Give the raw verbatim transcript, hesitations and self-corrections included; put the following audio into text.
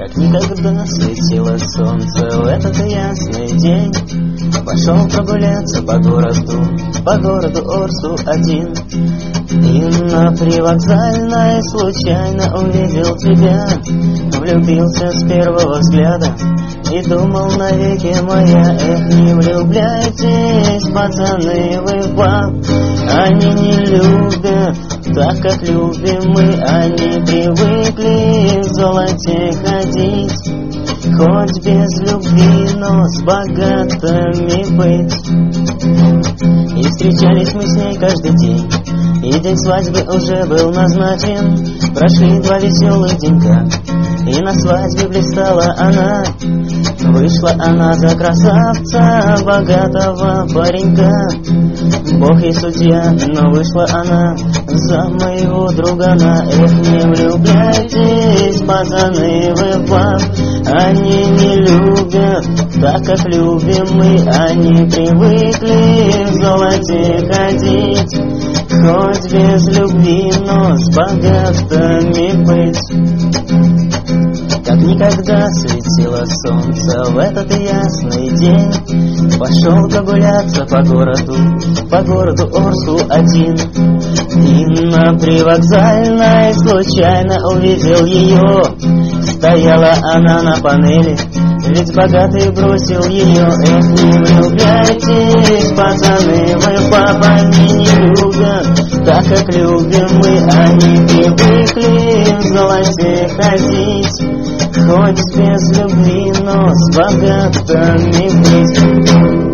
Как никогда светило солнце в этот ясный день. Пошел прогуляться по городу, по городу Орсу один. И на привокзальной случайно увидел тебя. Влюбился с первого взгляда и думал навеки моя. Эх, не влюбляйтесь, пацаны, вы в баб. Они не любят так, как любим мы. Они привыкли в золоте ходить, хоть без любви, но с богатыми быть. И встречались мы с ней каждый день, и день свадьбы уже был назначен. Прошли два веселых денька, и на свадьбе блистала она. Вышла она за красавца, богатого паренька. Бог ей судья, но вышла она за моего другана. Эх, не влюбляйтесь, пацаны, вы в баб. Они не любят так, как любим мы. Они привыкли в золоте ходить, хоть без любви, но с богатыми быть. Как никогда светило солнце в этот ясный день. Пошел прогуляться по городу, по городу Орсу один. И на привокзальной случайно увидел ее. Стояла она на панели, ведь богатый бросил ее. Эх, не влюбляйтесь, пацаны, мы папа не любят так, как любим мы. Они привыкли в золоте ходить, хоть без любви, но с богатыми быть.